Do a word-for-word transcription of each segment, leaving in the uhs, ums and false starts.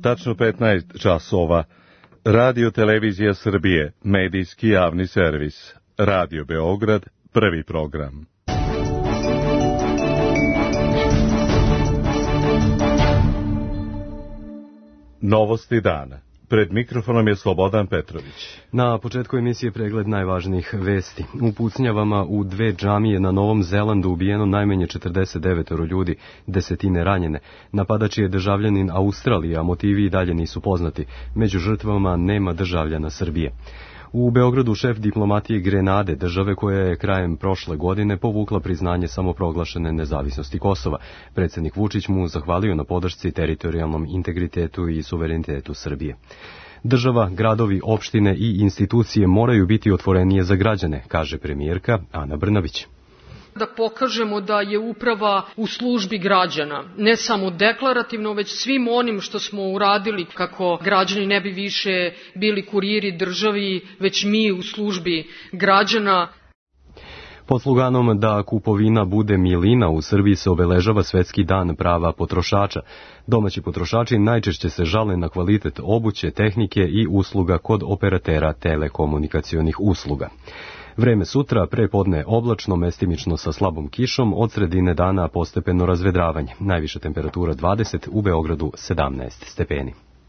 tačno petnaest časova. Radio Televizija Srbije, medijski javni servis. Radio Beograd, prvi program. Novosti dana. Pred mikrofonom je Slobodan Petrović. Na početku emisije pregled najvažnijih vesti. U pucnjavama u dve džamije na Novom Zelandu ubijeno najmanje četrdeset devet ljudi, desetine ranjene. Napadač je državljanin Australije, a motivi i dalje nisu poznati. Među žrtvama nema državljana Srbije. U Beogradu šef diplomatije Grenade, države koja je krajem prošle godine povukla priznanje samoproglašene nezavisnosti Kosova. Predsjednik Vučić mu zahvalio na podršci teritorijalnom integritetu i suverenitetu Srbije. Država, gradovi, opštine i institucije moraju biti otvorenije za građane, kaže premijerka Ana Brnabić. Da pokažemo da je uprava u službi građana, ne samo deklarativno, već svim onim što smo uradili kako građani ne bi više bili kuriri državi, već mi u službi građana. Pod sloganom da kupovina bude milina u Srbiji se obeležava Svetski dan prava potrošača. Domaći potrošači najčešće se žale na kvalitet obuće, tehnike i usluga kod operatera telekomunikacionih usluga. Vreme sutra, prepodne oblačno, mestimično sa slabom kišom, od sredine dana postepeno razvedravanje. Najviša temperatura dvadeset, u Beogradu sedamnaest stepeni.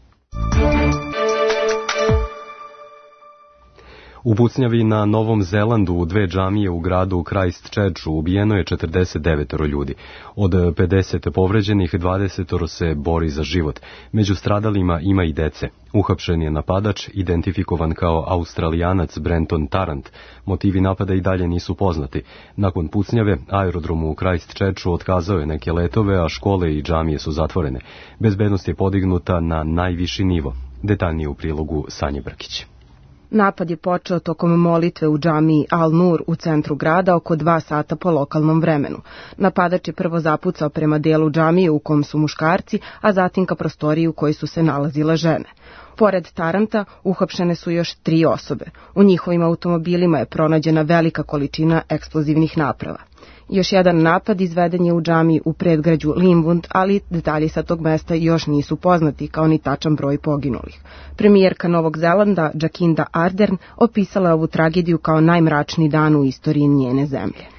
U pucnjavi na Novom Zelandu u dve džamije u gradu Christchurchu ubijeno je četrdeset devet ljudi. Od pedeset povređenih, dvadeset se bori za život. Među stradalima ima i dece. Uhapšen je napadač, identifikovan kao Australijanac Brenton Tarrant. Motivi napada i dalje nisu poznati. Nakon pucnjave, aerodrom u Christchurchu otkazao je neke letove, a škole i džamije su zatvorene. Bezbednost je podignuta na najviši nivo. Detaljnije u prilogu Sanje Brkić. Napad je počeo tokom molitve u džamiji Al-Nur u centru grada oko dva sata po lokalnom vremenu. Napadač je prvo zapucao prema delu džamije u kom su muškarci, a zatim ka prostoriji u kojoj su se nalazile žene. Pored Taranta uhapšene su još tri osobe. U njihovim automobilima je pronađena velika količina eksplozivnih naprava. Još jedan napad izveden je u džamiji u predgrađu Linwood, ali detalji sa tog mesta još nisu poznati, kao ni tačan broj poginulih. Premijerka Novog Zelanda, Jacinda Ardern, opisala je ovu tragediju kao najmračniji dan u istoriji njene zemlje.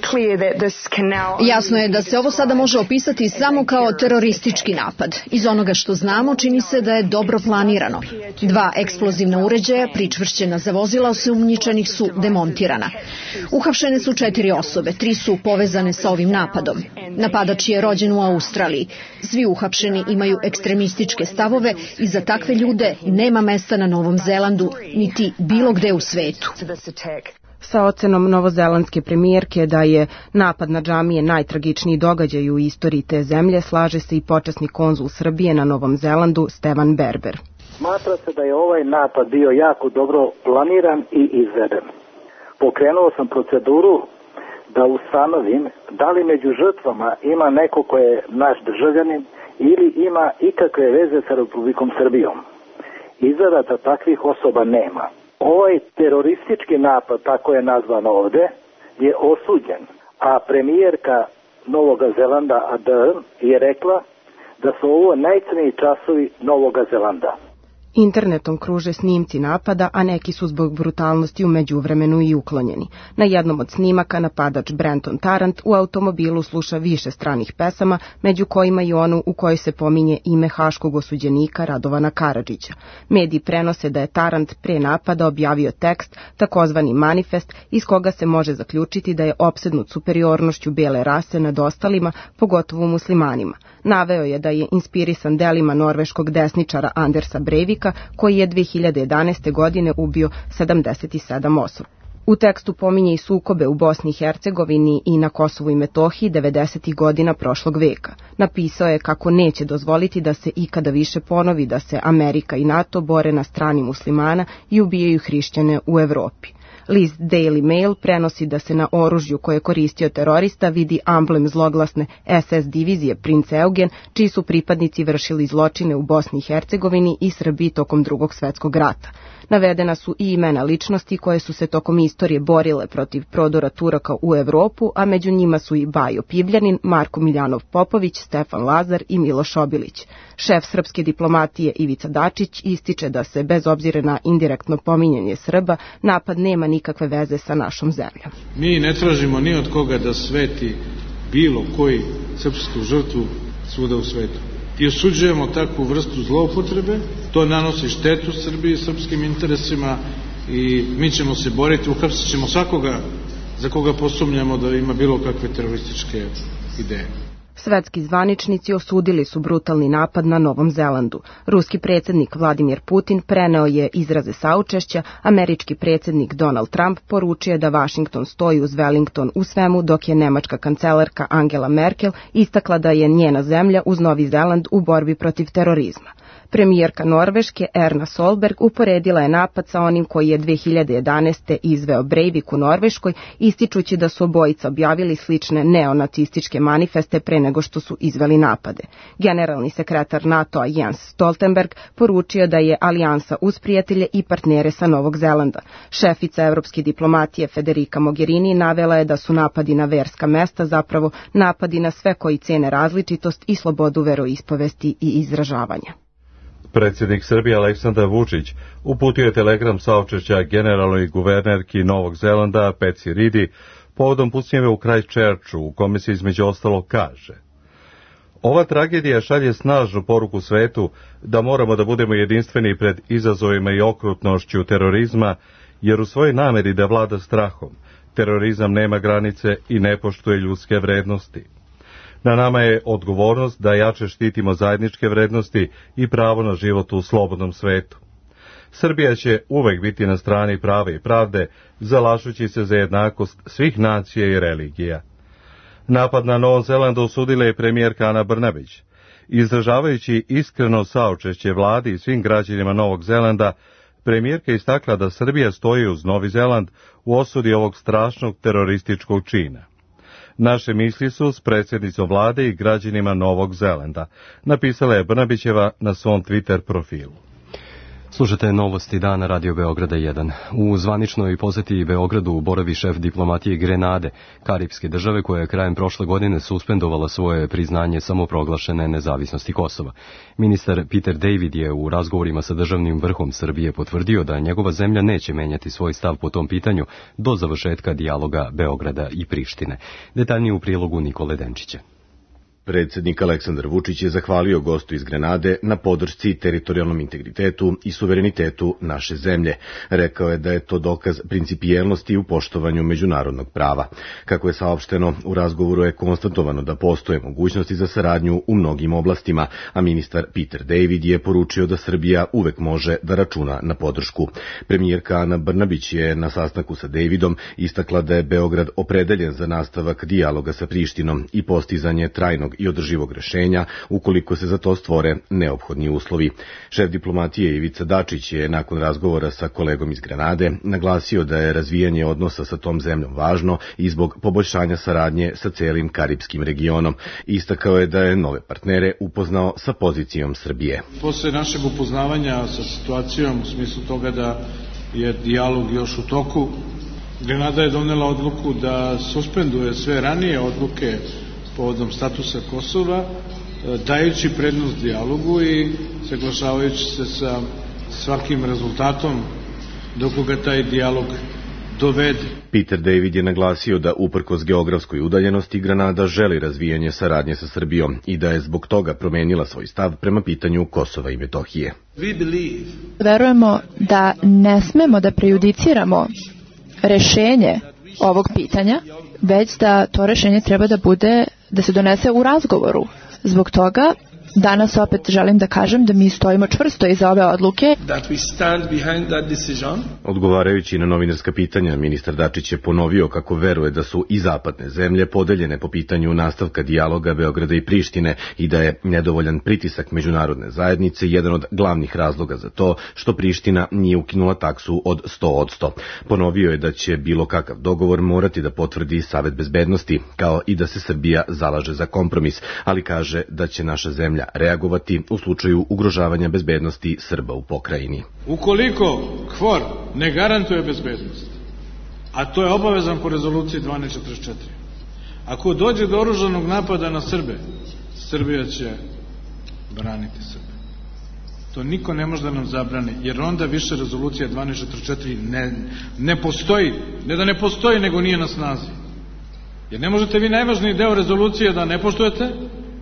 Jasno je da se ovo sada može opisati samo kao teroristički napad. Iz onoga što znamo, čini se da je dobro planirano. Dva eksplozivna uređaja, pričvršćena za vozila osumnjičenih, su demontirana. Uhapšene su četiri osobe, tri su povezane sa ovim napadom. Napadač je rođen u Australiji. Svi uhapšeni imaju ekstremističke stavove i za takve ljude nema mesta na Novom Zelandu, niti bilo gde u svetu. Sa ocenom novozelandske premijerke da je napad na džamije najtragičniji događaj u istoriji te zemlje, slaže se i počasni konzul Srbije na Novom Zelandu, Stevan Berber. Smatra se da je ovaj napad bio jako dobro planiran i izveden. Pokrenuo sam proceduru da ustanovim da li među žrtvama ima neko ko je naš državljanin ili ima ikakve veze sa Republikom Srbijom. Izgleda da takvih osoba nema. Ovaj teroristički napad, tako je nazvan ovde, je osuđen, a premijerka Novog Zelanda Ardern je rekla da su ovo najcrniji časovi Novog Zelanda. Internetom kruže snimci napada, a neki su zbog brutalnosti u međuvremenu i uklonjeni. Na jednom od snimaka napadač Brenton Tarrant u automobilu sluša više stranih pesama, među kojima i onu u kojoj se pominje ime haškog osuđenika Radovana Karadžića. Mediji prenose da je Tarrant pre napada objavio tekst, takozvani manifest, iz koga se može zaključiti da je opsednut superiornošću bele rase nad ostalima, pogotovo muslimanima. Naveo je da je inspirisan delima norveškog desničara Andersa Breivika, koji je dve hiljade jedanaeste. godine ubio sedamdeset sedam osoba. U tekstu pominje i sukobe u Bosni i Hercegovini i na Kosovu i Metohiji devedesetih godina prošlog veka. Napisao je kako neće dozvoliti da se ikada više ponovi da se Amerika i NATO bore na strani muslimana i ubijaju hrišćane u Evropi. List Daily Mail prenosi da se na oružju koje je koristio terorista vidi amblem zloglasne es es divizije Princ Eugen, čiji su pripadnici vršili zločine u Bosni i Hercegovini i Srbiji tokom Drugog svetskog rata. Navedena su i imena ličnosti koje su se tokom istorije borile protiv prodora Turaka u Evropu, a među njima su i Bajo Pibljanin, Marko Miljanov Popović, Stefan Lazar i Miloš Obilić. Šef srpske diplomatije Ivica Dačić ističe da se, bez obzira na indirektno pominjanje Srba, napad nema nikakve veze sa našom zemljom. Mi ne tražimo ni od koga da sveti bilo koji srpsku žrtvu svuda u svetu. I osuđujemo takvu vrstu zloupotrebe, to nanosi štetu Srbiji i srpskim interesima i mi ćemo se boriti, uhapsit ćemo svakoga za koga posumnjamo da ima bilo kakve terorističke ideje. Svetski zvaničnici osudili su brutalni napad na Novom Zelandu. Ruski predsjednik Vladimir Putin preneo je izraze saučešća, američki predsjednik Donald Trump poručio da Washington stoji uz Wellington u svemu, dok je nemačka kancelarka Angela Merkel istakla da je njena zemlja uz Novi Zeland u borbi protiv terorizma. Premijerka Norveške Erna Solberg uporedila je napad sa onim koji je dve hiljade jedanaeste. izveo Breivik u Norveškoj, ističući da su obojica objavili slične neonacističke manifeste pre nego što su izveli napade. Generalni sekretar NATO-a Jens Stoltenberg poručio da je alijansa uz prijatelje i partnere sa Novog Zelanda. Šefica evropske diplomatije Federica Mogherini navela je da su napadi na verska mesta zapravo napadi na sve koji cene različitost i slobodu veroispovesti i izražavanja. Predsjednik Srbije Aleksandar Vučić uputio je telegram saučešća generalnoj guvernerki Novog Zelanda Peci Ridi povodom pucnjeve u Christchurchu, u kome se između ostalog kaže: ova tragedija šalje snažnu poruku svetu da moramo da budemo jedinstveni pred izazovima i okrutnošću terorizma, jer u svojoj nameri da vlada strahom, terorizam nema granice i ne poštuje ljudske vrednosti. Na nama je odgovornost da jače štitimo zajedničke vrednosti i pravo na život u slobodnom svetu. Srbija će uvek biti na strani prave i pravde, zalažući se za jednakost svih nacija i religija. Napad na Novom Zelandu osudila je premijerka Ana Brnabić. Izražavajući iskreno saučešće vladi i svim građanima Novog Zelanda, premijerka istakla da Srbija stoji uz Novi Zeland u osudi ovog strašnog terorističkog čina. Naše misli su s predsjednicom vlade i građanima Novog Zelanda, napisala je Brnabićeva na svom Twitter profilu. Slušate novosti dana Radio Beograda jedan. U zvaničnoj poseti Beogradu boravi šef diplomatije Grenade, karipske države koja je krajem prošle godine suspendovala svoje priznanje samoproglašene nezavisnosti Kosova. Ministar Peter David je u razgovorima sa državnim vrhom Srbije potvrdio da njegova zemlja neće menjati svoj stav po tom pitanju do završetka dijaloga Beograda i Prištine. Detaljnije u prilogu Nikole Denčića. Predsjednik Aleksandar Vučić je zahvalio gostu iz Grenade na podršci teritorijalnom integritetu i suverenitetu naše zemlje. Rekao je da je to dokaz principijelnosti u poštovanju međunarodnog prava. Kako je saopšteno, u razgovoru je konstatovano da postoje mogućnosti za saradnju u mnogim oblastima, a ministar Peter David je poručio da Srbija uvek može da računa na podršku. Premijerka Ana Brnabić je na sastanku sa Davidom istakla da je Beograd opredeljen za nastavak dijaloga sa Prištinom i postizanje trajnog i održivog rešenja ukoliko se za to stvore neophodni uslovi. Šef diplomatije Ivica Dačić je nakon razgovora sa kolegom iz Grenade naglasio da je razvijanje odnosa sa tom zemljom važno i zbog poboljšanja saradnje sa celim karipskim regionom. Istakao je da je nove partnere upoznao sa pozicijom Srbije. Posle našeg upoznavanja sa situacijom u smislu toga da je dijalog još u toku, Grenada je donela odluku da suspenduje sve ranije odluke povodom statusa Kosova, dajući prednost dijalogu i saglašavajući se sa svakim rezultatom dok ga taj dijalog dovede. Peter David je naglasio da uprkos geografskoj udaljenosti Grenada želi razvijanje saradnje sa Srbijom i da je zbog toga promenila svoj stav prema pitanju Kosova i Metohije. Verujemo da ne smemo da prejudiciramo rešenje ovog pitanja, već da to rešenje treba da bude, da se donese u razgovoru. Zbog toga Danas opet želim da kažem da mi stojimo čvrsto iza ove odluke. Odgovarajući na novinarska pitanja, ministar Dačić je ponovio kako veruje da su i zapadne zemlje podeljene po pitanju nastavka dijaloga Beograda i Prištine i da je nedovoljan pritisak međunarodne zajednice jedan od glavnih razloga za to što Priština nije ukinula taksu od sto odsto. Ponovio je da će bilo kakav dogovor morati da potvrdi Savet bezbednosti, kao i da se Srbija zalaže za kompromis, ali kaže da će naša zemlja reagovati u slučaju ugrožavanja bezbednosti Srba u pokrajini. Ukoliko KFOR ne garantuje bezbednost, a to je obavezan po rezoluciji dvanaest četrdeset četiri, ako dođe do oružanog napada na Srbe, Srbija će braniti Srbe. To niko ne može da nam zabrani, jer onda više rezolucija dvanaest četrdeset četiri ne, ne postoji, ne da ne postoji, nego nije na snazi. Jer ne možete vi najvažniji deo rezolucije da ne poštujete.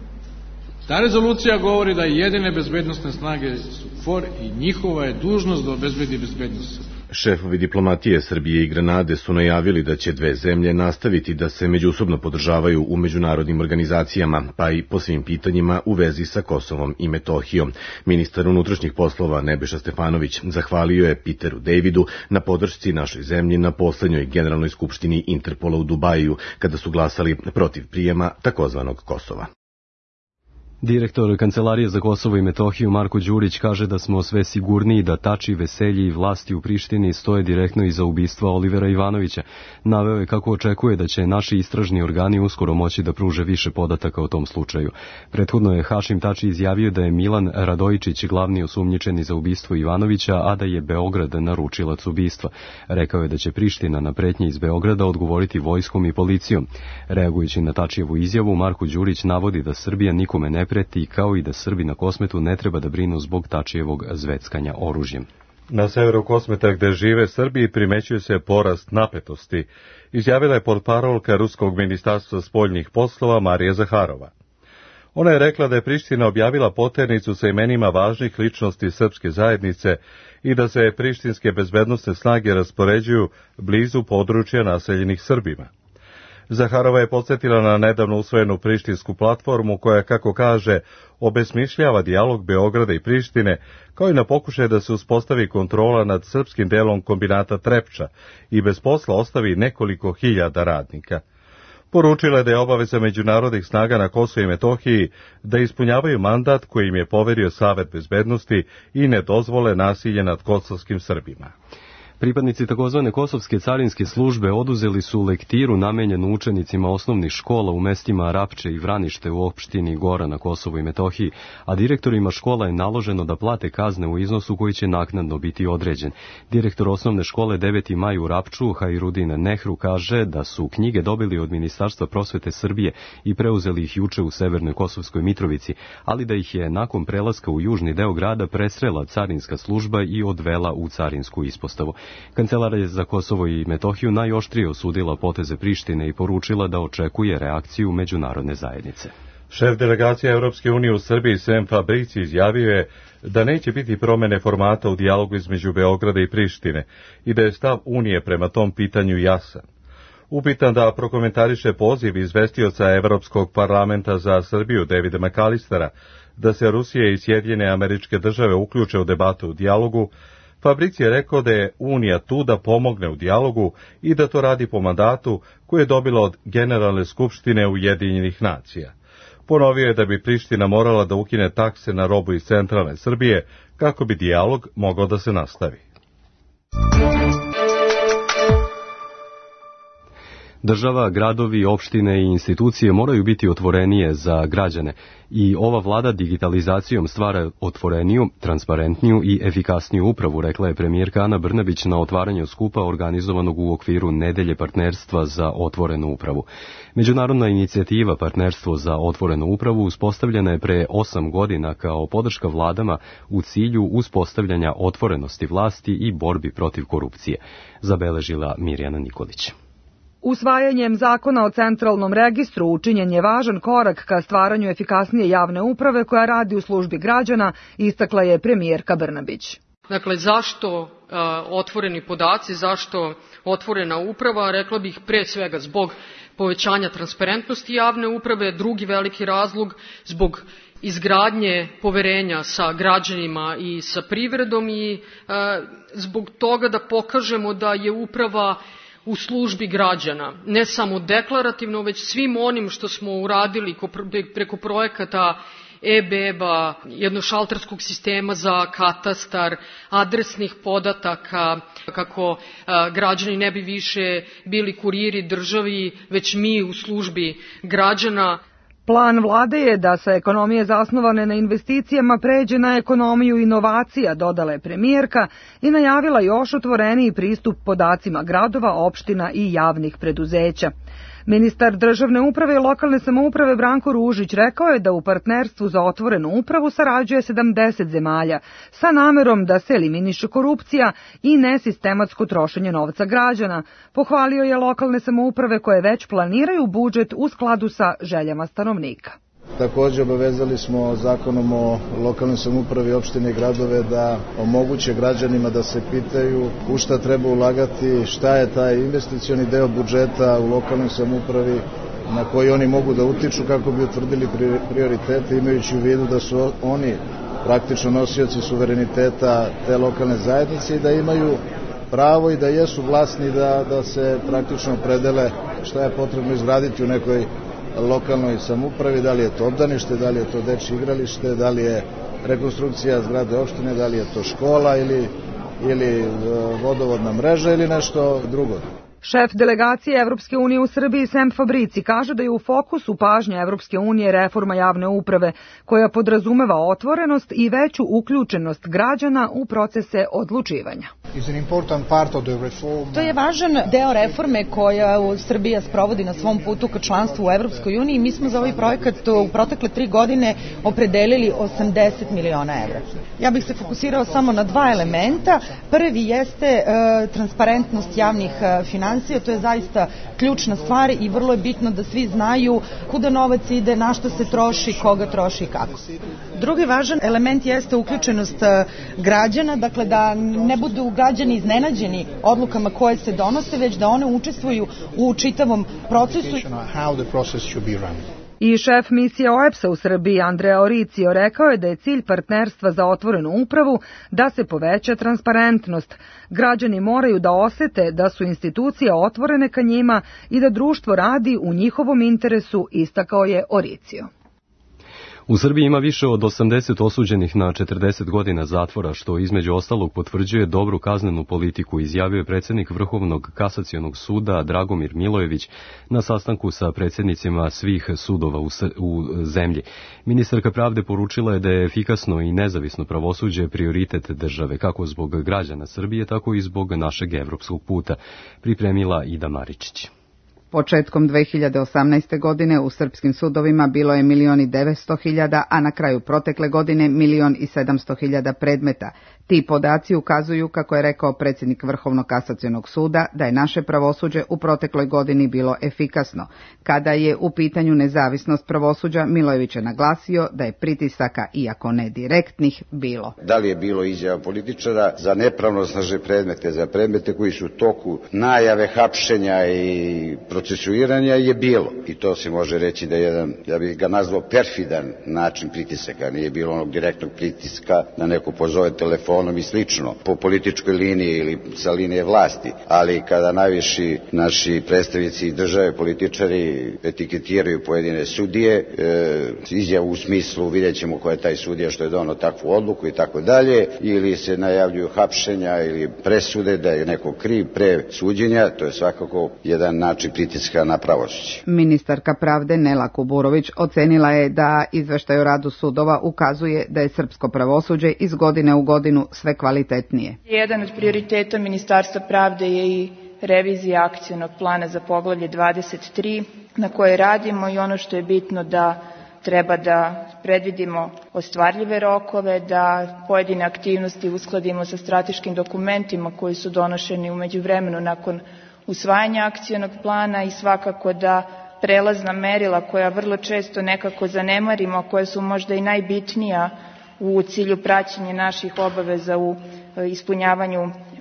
Ta rezolucija govori da jedine bezbednostne snage su KFOR i njihova je dužnost da obezbedi bezbednost. Šefovi diplomatije Srbije i Grenade su najavili da će dve zemlje nastaviti da se međusobno podržavaju u međunarodnim organizacijama, pa i po svim pitanjima u vezi sa Kosovom i Metohijom. Ministar unutrašnjih poslova Nebojša Stefanović zahvalio je Peteru Davidu na podršci našoj zemlji na poslednjoj generalnoj skupštini Interpola u Dubaju, kada su glasali protiv prijema takozvanog Kosova. Direktor Kancelarije za Kosovo i Metohiju Marko Đurić kaže da smo sve sigurniji da Tači, Veselji i vlasti u Prištini stoje direktno iza ubistva Olivera Ivanovića. Naveo je kako očekuje da će naši istražni organi uskoro moći da pruže više podataka o tom slučaju. Prethodno je Hašim Tači izjavio da je Milan Radojičić glavni osumnjičeni za ubistvo Ivanovića, a da je Beograd naručilac ubistva. Rekao je da će Priština na pretnje iz Beograda odgovoriti vojskom i policijom. Reagujući na Tačijevu izjavu, Marko Đurić navodi da Srbija nikome ne preti, kao i da Srbi na Kosmetu ne treba da brinu zbog Tačijevog zveckanja oružjem. Na severu Kosmeta gde žive Srbi primećuje se porast napetosti, izjavila je portparolka Ruskog ministarstva spoljnih poslova Marija Zaharova. Ona je rekla da je Priština objavila poternicu sa imenima važnih ličnosti srpske zajednice i da se prištinske bezbednosne snage raspoređuju blizu područja naseljenih Srbima. Zaharova je podsjetila na nedavno usvojenu prištinsku platformu koja, kako kaže, obesmišljava dijalog Beograda i Prištine, kao i na pokušaj da se uspostavi kontrola nad srpskim delom kombinata Trepča i bez posla ostavi nekoliko hiljada radnika. Poručila je da je obaveza međunarodnih snaga na Kosovu i Metohiji da ispunjavaju mandat koji im je poverio Savet bezbednosti i ne dozvole nasilje nad kosovskim Srbima. Pripadnici takozvane kosovske carinske službe oduzeli su lektiru namenjenu učenicima osnovnih škola u mestima Rapče i Vranište u opštini Gora na Kosovu i Metohiji, a direktorima škola je naloženo da plate kazne u iznosu koji će naknadno biti određen. Direktor osnovne škole deveti maj u Rapču, Hajrudin Nehru, kaže da su knjige dobili od Ministarstva prosvete Srbije i preuzeli ih juče u Severnoj Kosovskoj Mitrovici, ali da ih je nakon prelaska u južni deo grada presrela carinska služba i odvela u carinsku ispostavu. Kancelarija za Kosovo i Metohiju najoštrije osudila poteze Prištine i poručila da očekuje reakciju međunarodne zajednice. Šef delegacije Evropske unije u Srbiji Sem Fabrici izjavio je da neće biti promene formata u dijalogu između Beograda i Prištine i da je stav Unije prema tom pitanju jasan. Upitan da prokomentariše poziv izvestioca Evropskog parlamenta za Srbiju Davida McAllistera da se Rusija i Sjedinjene Američke Države uključe u debatu u dijalogu, Fabrici je rekao da je Unija tu da pomogne u dijalogu i da to radi po mandatu koji je dobila od Generalne skupštine Ujedinjenih nacija. Ponovio je da bi Priština morala da ukine takse na robu iz centralne Srbije kako bi dijalog mogao da se nastavi. Država, gradovi, opštine i institucije moraju biti otvorenije za građane i ova vlada digitalizacijom stvara otvoreniju, transparentniju i efikasniju upravu, rekla je premijerka Ana Brnabić na otvaranju skupa organizovanog u okviru Nedelje partnerstva za otvorenu upravu. Međunarodna inicijativa Partnerstvo za otvorenu upravu uspostavljena je pre osam godina kao podrška vladama u cilju uspostavljanja otvorenosti vlasti i borbi protiv korupcije, zabeležila Mirjana Nikolić. Usvajanjem zakona o centralnom registru učinjen je važan korak ka stvaranju efikasnije javne uprave koja radi u službi građana, istakla je premijerka Brnabić. Dakle, zašto a, otvoreni podaci, zašto otvorena uprava? Rekla bih pre svega zbog povećanja transparentnosti javne uprave, drugi veliki razlog zbog izgradnje poverenja sa građanima i sa privredom i e, zbog toga da pokažemo da je uprava u službi građana, ne samo deklarativno, već svim onim što smo uradili preko projekata e-beba, jednošalterskog sistema za katastar, adresnih podataka, kako a, građani ne bi više bili kuriri državi, već mi u službi građana. Plan vlade je da sa ekonomije zasnovane na investicijama pređe na ekonomiju inovacija, dodala je premijerka i najavila još otvoreniji pristup podacima gradova, opština i javnih preduzeća. Ministar državne uprave i lokalne samouprave Branko Ružić rekao je da u partnerstvu za otvorenu upravu sarađuje sedamdeset zemalja sa namerom da se eliminiše korupcija i nesistematsko trošenje novca građana. Pohvalio je lokalne samouprave koje već planiraju budžet u skladu sa željama stanovnika. Također obavezali smo zakonom o lokalnoj samoupravi opštine i gradove da omoguće građanima da se pitaju u šta treba ulagati, šta je taj investicioni deo budžeta u lokalnoj samoupravi na koji oni mogu da utiču kako bi utvrdili prioritete, imajući u vidu da su oni praktično nosioci suvereniteta te lokalne zajednice i da imaju pravo i da jesu vlasni da, da se praktično opredele šta je potrebno izgraditi u nekoj lokalnoj samoupravi, da li je to obdanište, da li je to dečje igralište, da li je rekonstrukcija zgrade opštine, da li je to škola ili, ili vodovodna mreža ili nešto drugo. Šef delegacije Evropske unije u Srbiji Sem Fabrici kaže da je u fokusu pažnje Evropske unije reforma javne uprave koja podrazumeva otvorenost i veću uključenost građana u procese odlučivanja. To je važan deo reforme koja Srbija sprovodi na svom putu ka članstvu u Evropskoj uniji. Mi smo za ovaj projekat u protekle tri godine opredelili osamdeset miliona evra. Ja bih se fokusirao samo na dva elementa. Prvi jeste e, transparentnost javnih financija. To je zaista ključna stvar i vrlo je bitno da svi znaju kuda novac ide, na što se troši, koga troši i kako. Drugi važan element jeste uključenost građana, dakle da ne budu građani iznenađeni odlukama koje se donose, već da one učestvuju u čitavom procesu. I šef misije O E P S-a u Srbiji Andrea Oricio rekao je da je cilj partnerstva za otvorenu upravu da se poveća transparentnost. Građani moraju da osete da su institucije otvorene ka njima i da društvo radi u njihovom interesu, istakao je Oricio. U Srbiji ima više od osamdeset osuđenih na četrdeset godina zatvora, što između ostalog potvrđuje dobru kaznenu politiku, izjavio je predsjednik Vrhovnog kasacionog suda Dragomir Milojević na sastanku sa predsjednicima svih sudova u, u zemlji. Ministarka pravde poručila je da je efikasno i nezavisno pravosuđe prioritet države, kako zbog građana Srbije, tako i zbog našeg evropskog puta, pripremila Ida Maričić. Početkom dve hiljade osamnaeste. godine u srpskim sudovima bilo je milion i devetsto hiljada, a na kraju protekle godine milion i sedamsto hiljada predmeta. Ti podaci ukazuju, kako je rekao predsjednik Vrhovnog kasacionog suda, da je naše pravosuđe u protekloj godini bilo efikasno. Kada je u pitanju nezavisnost pravosuđa, Milojević je naglasio da je pritisaka, iako ne direktnih, bilo. Da li je bilo izjava političara za nepravnosnažne predmete, za predmete koji su u toku najave hapšenja i procesuiranja je bilo. I to se može reći da je jedan, ja bih ga nazvao perfidan način pritisaka. Nije bilo onog direktnog pritiska da neko pozove telefon i slično, po političkoj liniji ili sa linije vlasti, ali kada najviši naši predstavnici države, političari etiketiraju pojedine sudije, e, izjavu u smislu vidjet ćemo ko je taj sudija što je donao takvu odluku i tako dalje, ili se najavljuju hapšenja ili presude da je neko kriv pre suđenja, to je svakako jedan način pritiska na pravosuđe. Ministarka pravde Nela Kuburović ocenila je da izveštaj o radu sudova ukazuje da je srpsko pravosuđe iz godine u godinu sve kvalitetnije. Jedan od prioriteta Ministarstva pravde je i revizija akcionog plana za poglavlje dvadeset tri na koje radimo i ono što je bitno da treba da predvidimo ostvarljive rokove, da pojedine aktivnosti uskladimo sa strateškim dokumentima koji su donošeni u međuvremenu nakon usvajanja akcionog plana i svakako da prelazna merila koja vrlo često nekako zanemarimo, koja su možda i najbitnija u cilju praćenja naših obaveza u ispunjavanju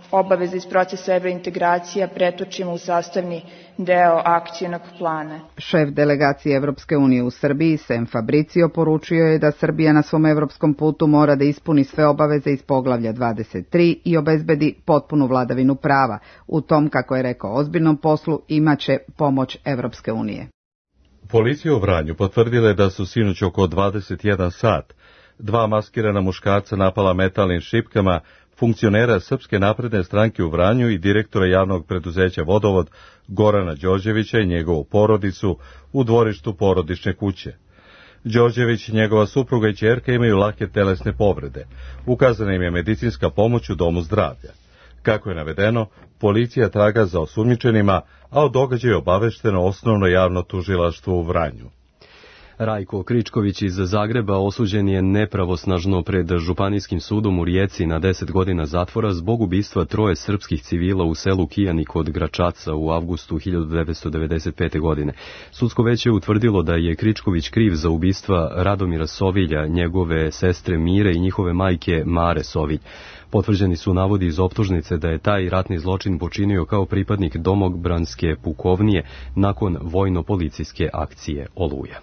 obaveza iz procesa evrointegracija pretočimo u sastavni deo akcionog plana. Šef delegacije Evropske unije u Srbiji, Sem Fabricio, poručio je da Srbija na svom evropskom putu mora da ispuni sve obaveze iz poglavlja dvadeset tri i obezbedi potpunu vladavinu prava. U tom, kako je rekao, ozbiljnom poslu imaće pomoć Evropske unije. Policija u Vranju potvrdila je da su sinoć oko dvadeset jedan sat dva maskirana muškarca napala metalnim šipkama funkcionera Srpske napredne stranke u Vranju i direktora javnog preduzeća Vodovod Gorana Đorđevića i njegovu porodicu u dvorištu porodične kuće. Đorđević i njegova supruga i ćerka imaju lake telesne povrede. Ukazana im je medicinska pomoć u domu zdravlja. Kako je navedeno, policija traga za osumnjičenima, a o događaju je obavešteno osnovno javno tužilaštvo u Vranju. Rajko Kričković iz Zagreba osuđen je nepravosnažno pred Županijskim sudom u Rijeci na deset godina zatvora zbog ubistva troje srpskih civila u selu Kijani kod Gračaca u avgustu hiljadu devetsto devedeset pete. godine. Sudsko veće je utvrdilo da je Kričković kriv za ubistva Radomira Sovilja, njegove sestre Mire i njihove majke Mare Sovilj. Potvrđeni su navodi iz optužnice da je taj ratni zločin počinio kao pripadnik domobranske pukovnije nakon vojno-policijske akcije Oluja.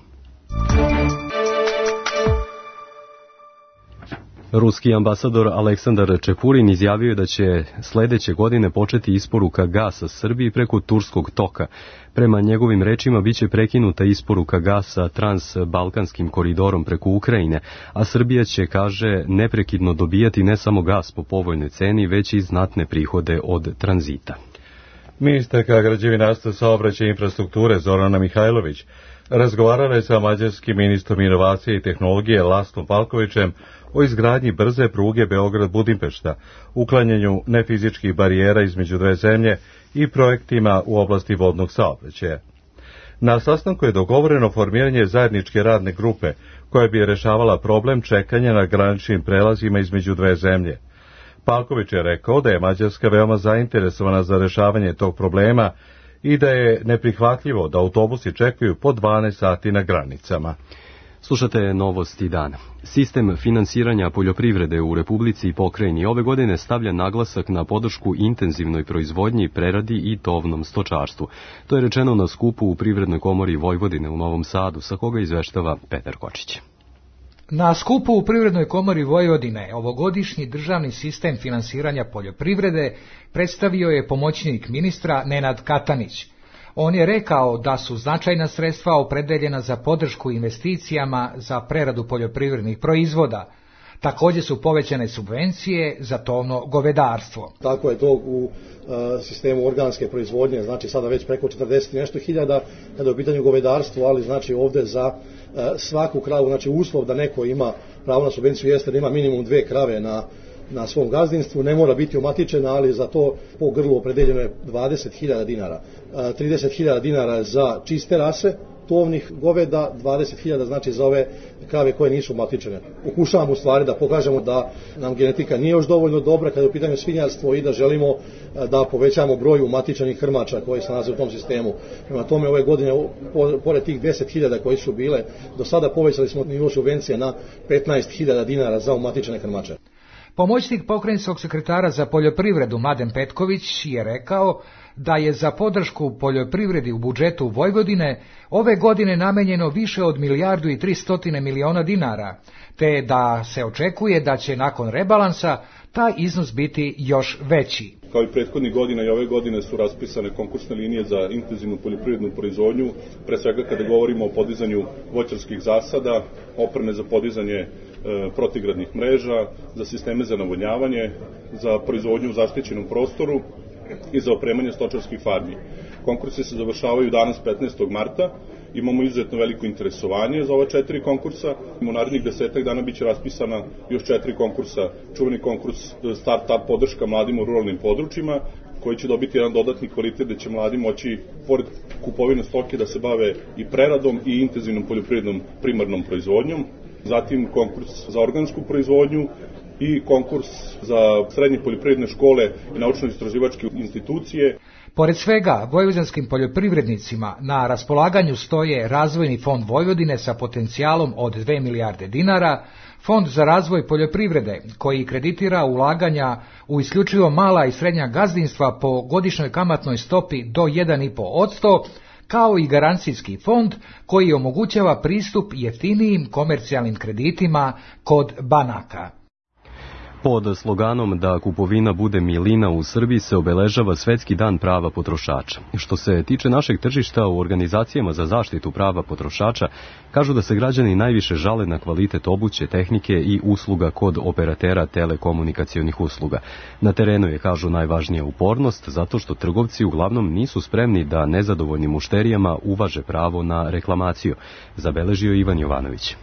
Ruski ambasador Aleksandar Čepurin izjavio je da će sledeće godine početi isporuka gasa Srbiji preko Turskog toka. Prema njegovim rečima biće prekinuta isporuka gasa transbalkanskim koridorom preko Ukrajine, a Srbija će, kaže, neprekidno dobijati ne samo gas po povoljnoj ceni, već i znatne prihode od tranzita. Ministarka građevinarstva, saobraćaja i infrastrukture Zorana Mihajlović razgovarala je sa mađarskim ministrom inovacije i tehnologije Lastom Palkovićem o izgradnji brze pruge Beograd-Budimpešta, uklanjanju nefizičkih barijera između dve zemlje i projektima u oblasti vodnog saobraćaja. Na sastanku je dogovoreno formiranje zajedničke radne grupe koja bi rešavala problem čekanja na graničnim prelazima između dve zemlje. Palković je rekao da je Mađarska veoma zainteresovana za rešavanje tog problema i da je neprihvatljivo da autobusi čekaju po dvanaest sati na granicama. Slušate novosti dana. Sistem finansiranja poljoprivrede u Republici i pokrajini ove godine stavlja naglasak na podršku intenzivnoj proizvodnji, preradi i tovnom stočarstvu. To je rečeno na skupu u Privrednoj komori Vojvodine u Novom Sadu, sa koga izveštava Petar Kočić. Na skupu u Privrednoj komori Vojvodine ovogodišnji državni sistem finansiranja poljoprivrede predstavio je pomoćnik ministra Nenad Katanić. On je rekao da su značajna sredstva opredeljena za podršku investicijama za preradu poljoprivrednih proizvoda. Također su povećane subvencije za tovno govedarstvo. Tako je to u uh, sistemu organske proizvodnje, znači sada već preko četrdeset nešto hiljada kada je u pitanju govedarstvo, ali znači ovdje za uh, svaku kravu, znači uslov da neko ima pravo na subvenciju jeste da ima minimum dve krave na na svom gazdinstvu, ne mora biti umatičena, ali za to po grlu opredeljeno je dvadeset hiljada dinara. trideset hiljada dinara za čiste rase tovnih goveda, dvadeset hiljada znači za ove krave koje nisu umatičene. Pokušavamo u stvari da pokažemo da nam genetika nije još dovoljno dobra kada je u pitanju svinjarstvo i da želimo da povećamo broj umatičenih krmača koji se nalaze u tom sistemu. Prema tome ove godine, pored tih deset hiljada koji su bile, do sada povećali smo nivo subvencije na petnaest hiljada dinara za umatičene krmače. Pomoćnik pokrajinskog sekretara za poljoprivredu Mladen Petković je rekao da je za podršku poljoprivredi u budžetu Vojvodine ove godine namenjeno više od milijardu i tristotine miliona dinara, te da se očekuje da će nakon rebalansa taj iznos biti još veći. Kao i prethodnih godina i ove godine su raspisane konkursne linije za intenzivnu poljoprivrednu proizvodnju, pre svega kada govorimo o podizanju voćarskih zasada, opreme za podizanje e, protivgradnih mreža, za sisteme za navodnjavanje, za proizvodnju u zaštićenom prostoru i za opremanje stočarskih farmi. Konkursi se završavaju danas petnaestog marta. Imamo izuzetno veliko interesovanje za ova četiri konkursa. U narednih desetak dana biće raspisana još četiri konkursa. Čuveni konkurs Start-up podrška mladim u ruralnim područjima, koji će dobiti jedan dodatni kvalitet da će mladi moći, pored kupovine stoke, da se bave i preradom i intenzivnom poljoprivrednom primarnom proizvodnjom. Zatim konkurs za organsku proizvodnju i konkurs za srednje poljoprivredne škole i naučno-istraživačke institucije. Pored svega, vojvođanskim poljoprivrednicima na raspolaganju stoje Razvojni fond Vojvodine sa potencijalom od dve milijarde dinara, Fond za razvoj poljoprivrede koji kreditira ulaganja u isključivo mala i srednja gazdinstva po godišnjoj kamatnoj stopi do jedan zarez pet posto, kao i garancijski fond koji omogućava pristup jeftinijim komercijalnim kreditima kod banaka. Pod sloganom da kupovina bude milina u Srbiji se obeležava Svetski dan prava potrošača. Što se tiče našeg tržišta, u organizacijama za zaštitu prava potrošača kažu da se građani najviše žale na kvalitet obuće, tehnike i usluga kod operatera telekomunikacionih usluga. Na terenu je, kažu, najvažnija upornost, zato što trgovci uglavnom nisu spremni da nezadovoljnim mušterijama uvaže pravo na reklamaciju, zabeležio Ivan Jovanović.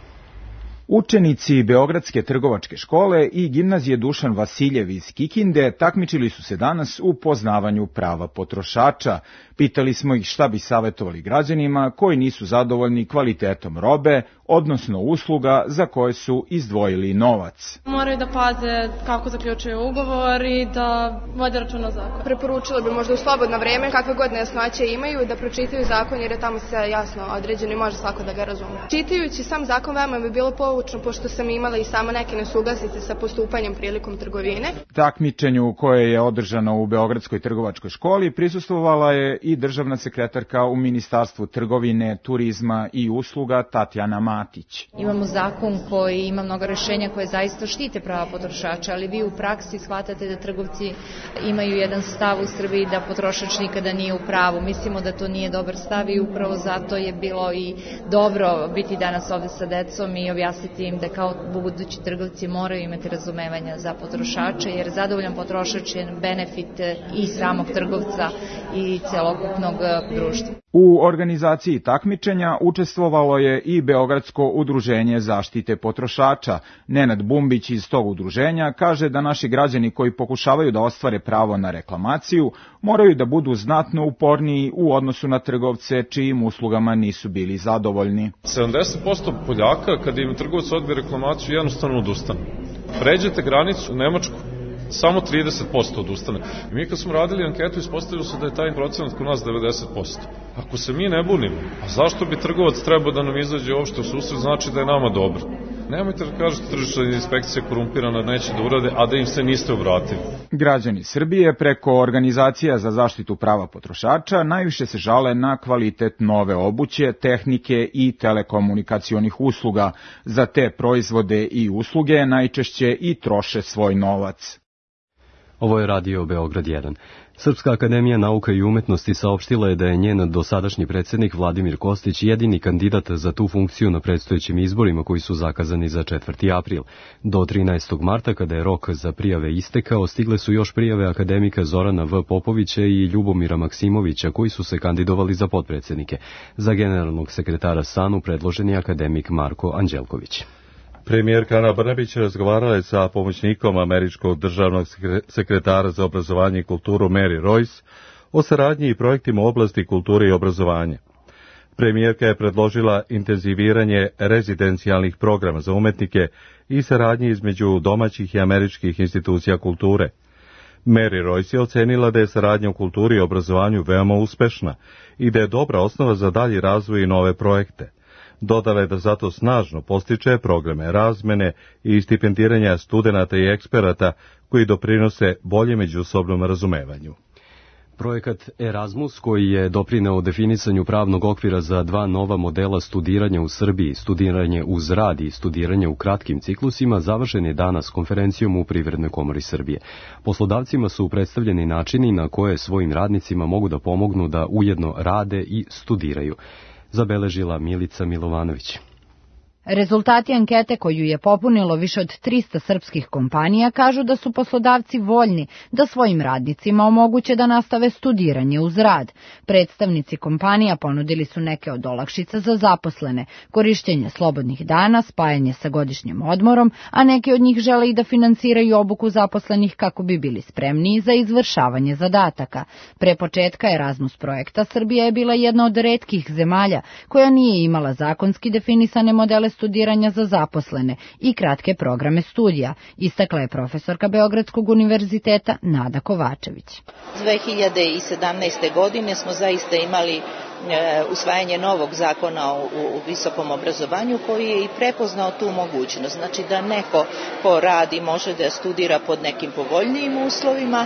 Učenici Beogradske trgovačke škole i gimnazije Dušan Vasiljev iz Kikinde takmičili su se danas u poznavanju prava potrošača. Pitali smo ih šta bi savjetovali građanima koji nisu zadovoljni kvalitetom robe, odnosno usluga za koje su izdvojili novac. Moraju da paze kako zaključuju ugovor i da vode računa o zakonu. Preporučila bi možda u slobodno vreme, kakve god nejasnoće imaju, da pročitaju zakon jer je tamo sve jasno određeno i može svako da ga razume. Čitajući sam zakon veoma bi bilo poučno, pošto sam imala i sama neke nesuglasice sa postupanjem prilikom trgovine. Takmičenju koje je održano u Beogradskoj trgovačkoj školi prisustvovala je i državna sekretarka u Ministarstvu trgovine, turizma i usluga Tatjana Matić. Imamo zakon koji ima mnogo rešenja koje zaista štite prava potrošača, ali vi u praksi shvatate da trgovci imaju jedan stav u Srbiji da potrošač nikada nije u pravu. Mislimo da to nije dobar stav i upravo zato je bilo i dobro biti danas ovde sa decom i objasniti im da kao budući trgovci moraju imati razumevanja za potrošače, jer zadovoljan potrošač je benefit i samog trgovca i celokupnog društva. U organizaciji takmičenja učestvovalo je i Beogradsko udruženje zaštite potrošača. Nenad Bumbić iz tog udruženja kaže da naši građani koji pokušavaju da ostvare pravo na reklamaciju moraju da budu znatno uporniji u odnosu na trgovce čijim uslugama nisu bili zadovoljni. sedamdeset posto Poljaka kad im trgovac odbije reklamaciju jednostavno odustane. Pređete granicu u Nemačku, samo trideset posto odustane. I mi kad smo radili anketu ispostavilo se da je taj procenat kod nas devedeset posto. Ako se mi ne bunimo, a zašto bi trgovac trebao da nam izađe uopšte u susret, znači da je nama dobro. Nemojte da kažete tržišna inspekcija korumpirana neće da urade, a da im se niste obratili. Građani Srbije preko organizacija za zaštitu prava potrošača najviše se žale na kvalitet nove obuće, tehnike i telekomunikacionih usluga. Za te proizvode i usluge najčešće i troše svoj novac. Ovo je radio Beograd jedan. Srpska akademija nauka i umetnosti saopštila je da je njen dosadašnji predsjednik Vladimir Kostić jedini kandidat za tu funkciju na predstojećim izborima koji su zakazani za četvrti april. Do trinaestog marta, kada je rok za prijave istekao, stigle su još prijave akademika Zorana V. Popovića i Ljubomira Maksimovića koji su se kandidovali za potpredsjednike. Za generalnog sekretara SANU predložen je akademik Marko Anđelković. Premijerka Ana Brnabić razgovarala je sa pomoćnikom američkog državnog sekretara za obrazovanje i kulturu Mary Royce o saradnji i projektima u oblasti kulture i obrazovanja. Premijerka je predložila intenziviranje rezidencijalnih programa za umetnike i saradnje između domaćih i američkih institucija kulture. Mary Royce je ocenila da je saradnja u kulturi i obrazovanju veoma uspešna i da je dobra osnova za dalji razvoj i nove projekte. Dodala je da zato snažno postiče programe razmene i stipendiranja studenata i eksperata koji doprinose bolje međusobnom razumevanju. Projekat Erasmus, koji je doprineo definisanju pravnog okvira za dva nova modela studiranja u Srbiji, studiranje uz rad i studiranje u kratkim ciklusima, završen je danas konferencijom u Privrednoj komori Srbije. Poslodavcima su predstavljeni načini na koje svojim radnicima mogu da pomognu da ujedno rade i studiraju, zabeležila Milica Milovanović. Rezultati ankete koju je popunilo više od trista srpskih kompanija kažu da su poslodavci voljni da svojim radnicima omoguće da nastave studiranje uz rad. Predstavnici kompanija ponudili su neke od olakšica za zaposlene, korišćenje slobodnih dana, spajanje sa godišnjim odmorom, a neki od njih žele i da finansiraju obuku zaposlenih kako bi bili spremniji za izvršavanje zadataka. Pre početka Erasmus projekta Srbija je bila jedna od retkih zemalja koja nije imala zakonski definisane modele studiranja za zaposlene i kratke programe studija, istakla je profesorka Beogradskog univerziteta Nada Kovačević. dve hiljade sedamnaeste. godine smo zaista imali usvajanje novog zakona u visokom obrazovanju koji je i prepoznao tu mogućnost. Znači da neko ko radi može da studira pod nekim povoljnijim uslovima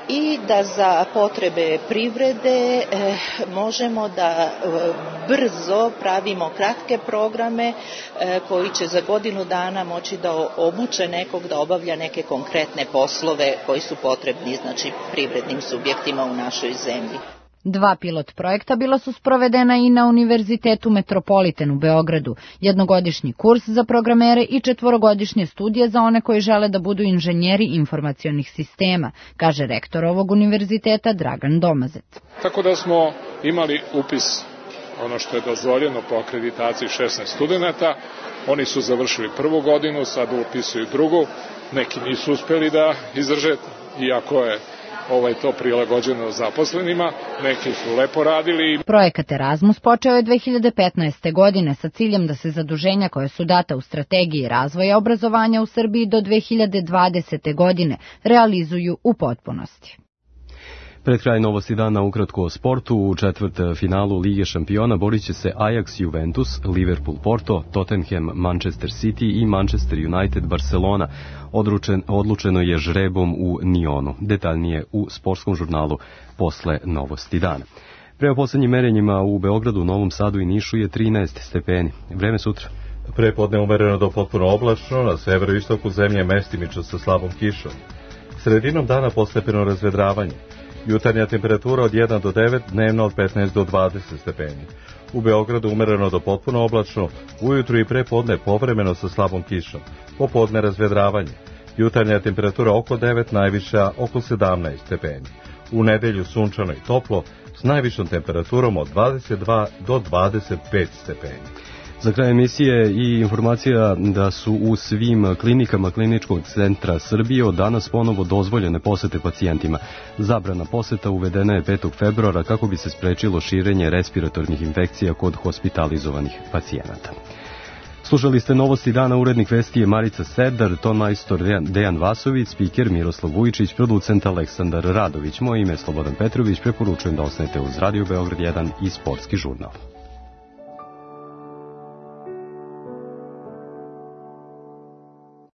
i da za potrebe privrede eh, možemo da eh, brzo pravimo kratke programe eh, koji će za godinu dana moći da obuče nekog da obavlja neke konkretne poslove koji su potrebni, znači, privrednim subjektima u našoj zemlji. Dva pilot projekta bila su sprovedena i na Univerzitetu Metropolitan u Beogradu, jednogodišnji kurs za programere i četvorogodišnje studije za one koji žele da budu inženjeri informacionih sistema, kaže rektor ovog univerziteta Dragan Domazet. Tako da smo imali upis, ono što je dozvoljeno po akreditaciji, šesnaest studenta, oni su završili prvu godinu, sad upisuju drugu, neki nisu uspeli da izdrže, iako je ovaj to prilagođeno zaposlenima, neki su lepo radili. Projekat Erasmus počeo je dve hiljade petnaeste. godine sa ciljem da se zaduženja koje su data u strategiji razvoja obrazovanja u Srbiji do dve hiljade dvadesete. godine realizuju u potpunosti. Pred kraj novosti dana ukratko o sportu. U četvrt finalu Lige šampiona borit će se Ajax Juventus, Liverpool Porto, Tottenham Manchester City i Manchester United Barcelona. Odlučen, odlučeno je žrebom u Nionu. Detaljnije u sportskom žurnalu posle novosti dana. Prema poslednjim merenjima u Beogradu, Novom Sadu i Nišu je trinaest stepeni. Vreme sutra. Prepodne umereno do potpuno oblačno, na severoistoku zemlje mestimično sa slabom kišom. Sredinom dana postepeno razvedravanje. Jutarnja temperatura od jedan do devet, dnevno od petnaest do dvadeset stepeni. U Beogradu umereno do potpuno oblačno, ujutru i prepodne povremeno sa slabom kišom, popodne razvedravanje. Jutarnja temperatura oko devet, najviša oko sedamnaest stepeni. U nedelju sunčano i toplo, s najvišom temperaturom od dvadeset dva do dvadeset pet stepeni. Za kraj emisije i informacija da su u svim klinikama Kliničkog centra Srbije od danas ponovo dozvoljene posete pacijentima. Zabrana poseta uvedena je petog februara kako bi se sprečilo širenje respiratornih infekcija kod hospitalizovanih pacijenata. Slušali ste novosti dana, urednik vesti je Marica Serdar, ton majstor Dejan Vasović, spiker Miroslav Vujičić, producent Aleksandar Radović. Moje ime je Slobodan Petrović, preporučujem da ostanete uz Radio Beograd jedan i Sportski žurnal.